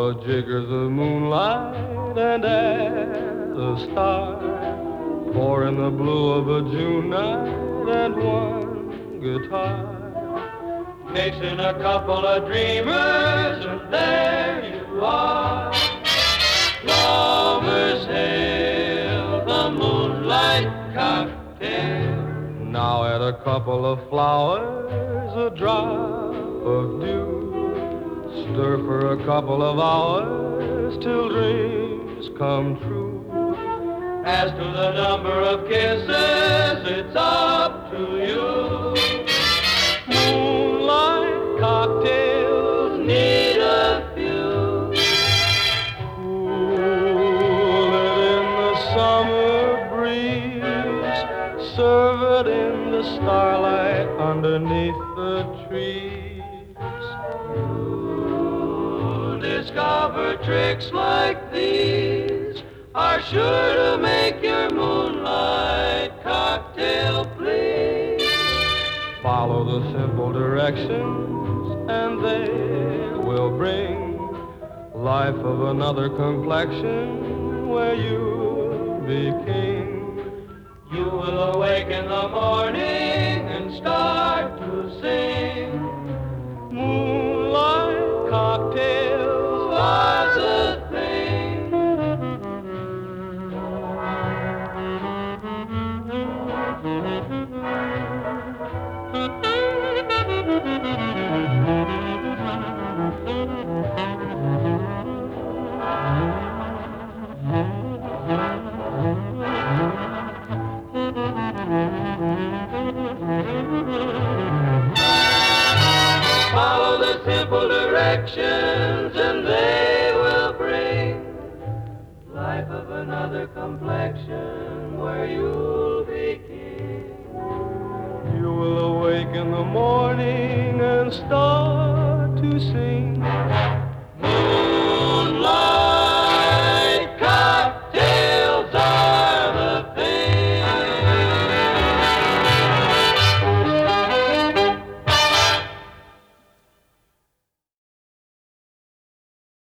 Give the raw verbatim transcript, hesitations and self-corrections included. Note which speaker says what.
Speaker 1: of jiggers of moonlight, and add a star. Pour in the blue of a June night and one guitar. Mix in a couple of dreamers, and there you are. Lovers hail the moonlight cocktail. Now add a couple of flowers, a drop of dew. Stir for a couple of hours till dreams come true. As to the number of kisses, it's up to you. Moonlight cocktails need a few. Cool it in the summer breeze. Serve it in the starlight underneath the trees. You discover tricks like these are sure to make your moonlight cocktail please. Follow the simple directions and they will bring life of another complexion where you'll be king. You will awake in the morning and start to sing. Moonlight cocktails are the thing. Follow the simple directions and they will bring life of another complexion